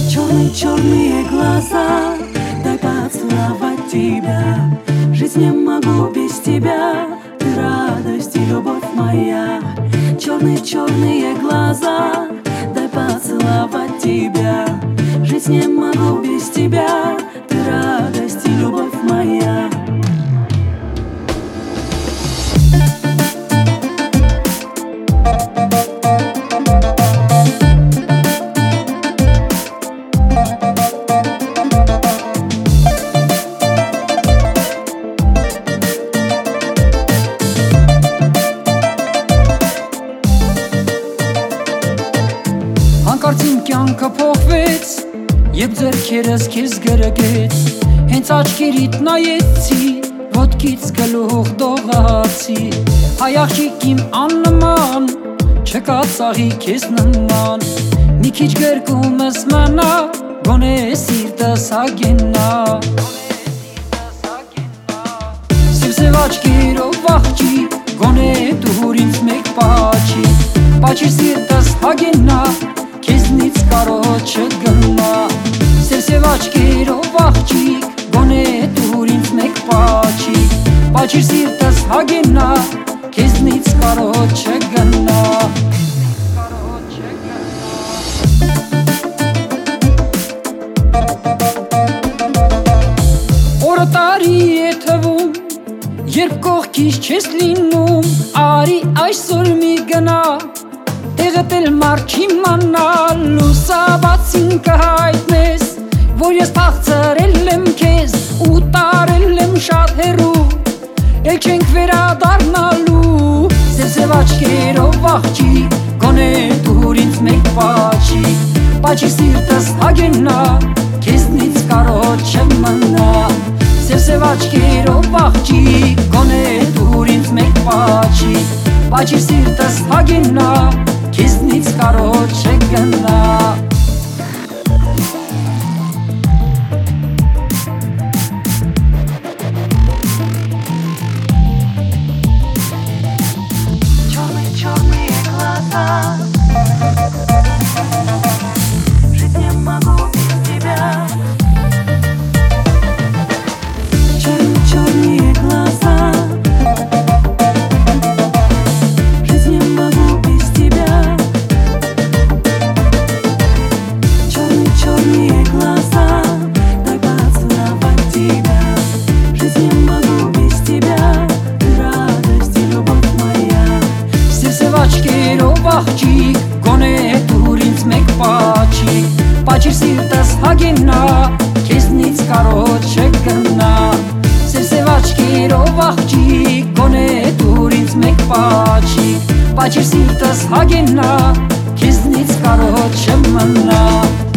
Черные глаза, дай поцеловать тебя. Жить не могу без тебя, ты радость и любовь моя. Черные глаза, дай поцеловать тебя. Жить не могу без тебя, ты радость и любовь моя. Հանկարծ իմ կյանքը փոխվեց, երբ ձեռքերս քեզ գրկեց, հենց աչքերիդ նայեցի, ոտքից գլուխ դողացի, հայ աղջիկ իմ աննման, չկա ծաղի քեզ նման, մի քիչ գրկումս մնա, գոնե սիրտս հագենա, սև աչքերով աղջիկ, գոնե դուր ինձ մեկ պաչի սիրտս հագենա, քեզնից կարոտ չգնա, սև աչքերով աղջիկ, գոնե դուր ինձ մեկ պաչի սիրտս հագենա, քեզնից կարոտ չգնա. Օրը տարի է թվում, երբ կողքից չես լինում, արի այսօր մի գնա, տեղդ էլ մարդ չիմանա, լուսաբացին կհայտնես, որ ես փախցրել եմ քեզ ու տարել եմ շատ հեռու, էլ չենք վերադառնալու, սև աչքերով աղջիկ, գոնե դուր ինձ մեկ պաչի սիրտս հագենա, քեզնից կարոտ չմնա, սև աչքերով աղջիկ, գոնե դուր ինձ մեկ պաչի սիրտս հագենա, քեզնից կարոտ չգնա. Черные глаза, жить не могу без тебя. Черные глаза, жить не могу без тебя. Черные глаза, дай поцеловать тебя. Жить не могу без тебя, ты радость и любовь моя. Սև աչքերով աղջիկ, գոնե դուր ինձ մեկ պաչի սիրտս հագենա, քեզնից կարոտ չգնա, սև աչքերով աղջիկ, գոնե դուր ինձ մեկ պաչի սիրտս հագենա, քեզնից կարոտ չմնա.